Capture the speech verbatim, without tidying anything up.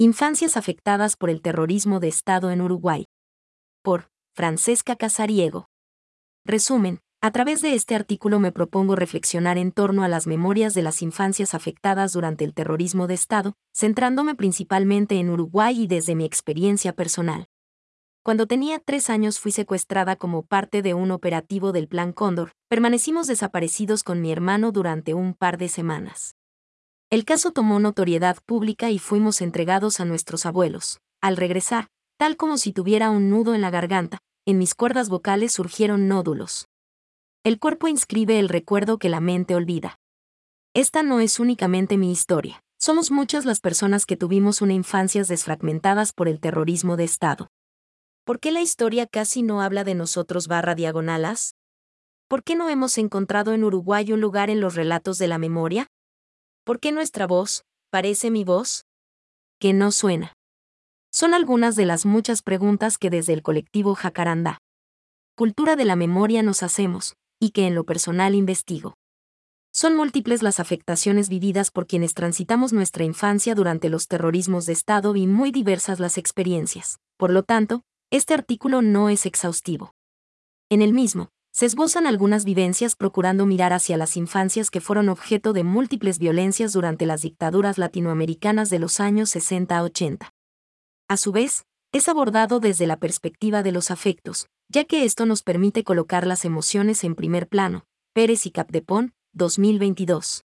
Infancias afectadas por el terrorismo de Estado en Uruguay. Por Francesca Casariego. Resumen, a través de este artículo me propongo reflexionar en torno a las memorias de las infancias afectadas durante el terrorismo de Estado, centrándome principalmente en Uruguay y desde mi experiencia personal. Cuando tenía tres años fui secuestrada como parte de un operativo del Plan Cóndor. Permanecimos desaparecidos con mi hermano durante un par de semanas. El caso tomó notoriedad pública y fuimos entregados a nuestros abuelos. Al regresar, tal como si tuviera un nudo en la garganta, en mis cuerdas vocales surgieron nódulos. El cuerpo inscribe el recuerdo que la mente olvida. Esta no es únicamente mi historia. Somos muchas las personas que tuvimos una infancias desfragmentadas por el terrorismo de Estado. ¿Por qué la historia casi no habla de nosotros barra diagonalas? ¿Por qué no hemos encontrado en Uruguay un lugar en los relatos de la memoria? ¿Por qué nuestra voz parece mi voz? Que no suena. Son algunas de las muchas preguntas que desde el colectivo Jacarandá, Cultura de la Memoria nos hacemos, y que en lo personal investigo. Son múltiples las afectaciones vividas por quienes transitamos nuestra infancia durante los terrorismos de Estado y muy diversas las experiencias. Por lo tanto, este artículo no es exhaustivo. En el mismo, se esbozan algunas vivencias procurando mirar hacia las infancias que fueron objeto de múltiples violencias durante las dictaduras latinoamericanas de los años sesenta a ochenta. A su vez, es abordado desde la perspectiva de los afectos, ya que esto nos permite colocar las emociones en primer plano. Pérez y Capdepón, dos mil veintidós.